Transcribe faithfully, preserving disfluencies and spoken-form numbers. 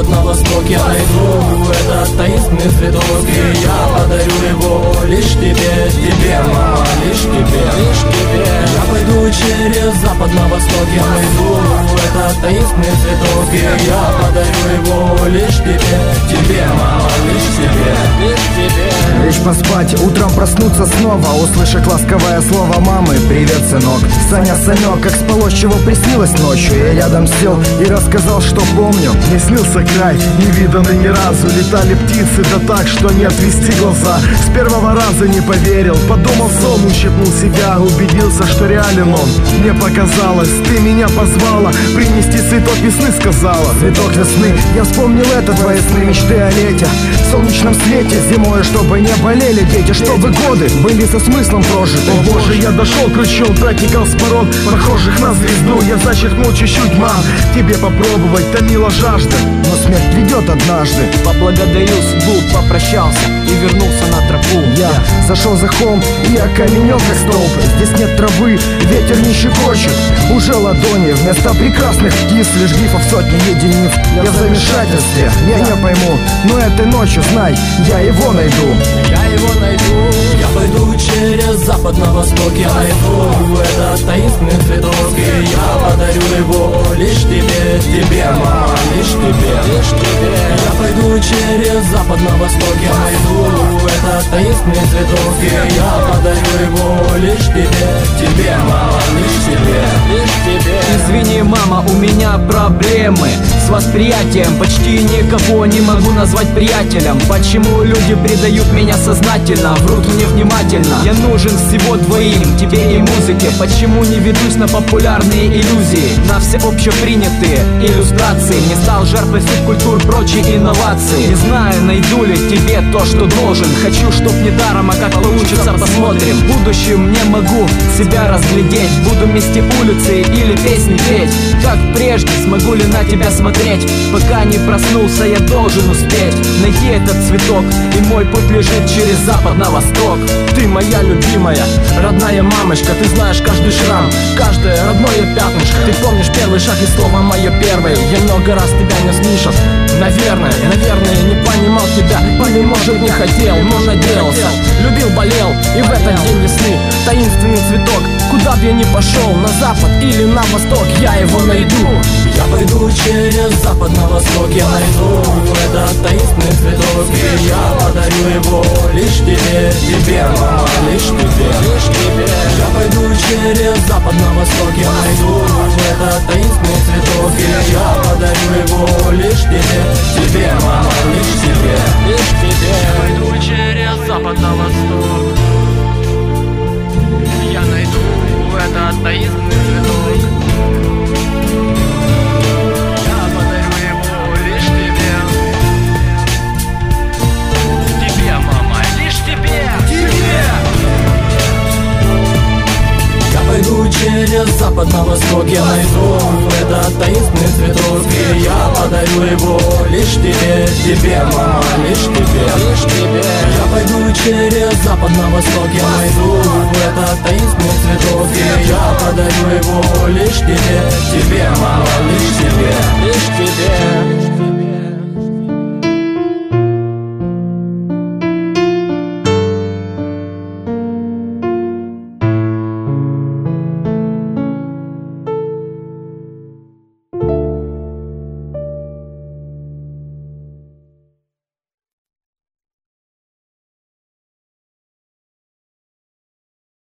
запад на восток я найду этот таинственный цветок, и я подарю его лишь тебе, тебе, мама, лишь тебе, лишь тебе. Я пойду через запад на восток я найду этот таинственный цветок, и я подарю его лишь тебе, тебе, мама, лишь тебе, лишь тебе. Лишь поспать, утром проснуться снова, услышать ласковое слово мамы: привет, сынок. Саня, Санек, как спалось, чего приснилось ночью. Я рядом сел и рассказал, что помню. Мне снился край, не виданный ни разу. Летали птицы, да так, что не отвести глаза. С первого раза не поверил, подумал сон, ущипнул себя, убедился, что реален он. Мне показалось, ты меня позвала, принести цветок весны сказала. Цветок весны, я вспомнил это, твои сны, мечты о лете, в солнечном свете, зимой, чтобы не болели дети, чтобы годы были со смыслом прожиты. О боже, я дошел к ручью, протекал с пород, похожих на звезду. Я зачеркнул чуть-чуть, мам, тебе попробовать томила жажда, но смерть ведет однажды. Поблагодарил судьбу, попрощался и вернулся на тропу. Я зашел за холм и окаменел как столб. Здесь нет травы, ветер не щекочет, уже ладони вместо прекрасных птиц, лишь грифов сотни единиц. Я в замешательстве, я не пойму, но этой ночью, знай, я его найду. Я его найду, я пойду через запад на восток я найду этот таинственный цветок, и я подарю его лишь тебе, тебе, мама, лишь тебе, лишь тебе. Я пойду через запад на восток я найду этот таинственный цветок, и я подарю его лишь тебе, тебе, мама, лишь тебе, лишь тебе. Извини, мама, у меня проблемы с восприятием, почти никого не могу назвать приятелем. Почему люди предают меня сознательно, врут мне внимательно? Я нужен всего двоим, тебе и музыке. Почему не ведусь на популярные иллюзии, на всеобщепринятые иллюстрации? Не стал жертвой субкультур, прочие инновации. Не знаю, найду ли тебе то, что должен. Хочу, чтоб не даром, а как получится, посмотрим. В будущем не могу себя разглядеть, буду вместе улицы или песни петь. Как прежде, смогу ли на тебя смотреть? Пока не проснулся, я должен успеть найти этот цветок, и мой путь лежит через запад на восток. Ты моя любимая, родная мамочка, ты знаешь каждый шрам, каждое родное пятнышко. Ты помнишь первый шаг и слово мое первое. Я много раз тебя не слышал, наверное, наверное, не понимал тебя, или может не хотел, но надеялся. Любил, болел, и в этот день весны таинственный цветок. Куда б я ни пошел, на запад или на восток, я его найду. Я пойду через запад на восток, я найду этот таинственный цветок, и я подарю его лишь тебе, тебе, мама, лишь тебе, лишь тебе. Я пойду через запад на восток, я найду этот таинственный цветок, и я подарю его лишь тебе, тебе, мама, лишь тебе, лишь тебе. Я пойду через запад на восток, я найду этот таинственный цветок. Пойду через запад на восток, я найду этот таинственный цветок, и я подарю его лишь тебе, тебе, мама, лишь тебе, лишь тебе. Я пойду через запад на восток, я найду этот таинственный цветок, и я подарю его лишь тебе, тебе, мама, лишь тебе, лишь тебе.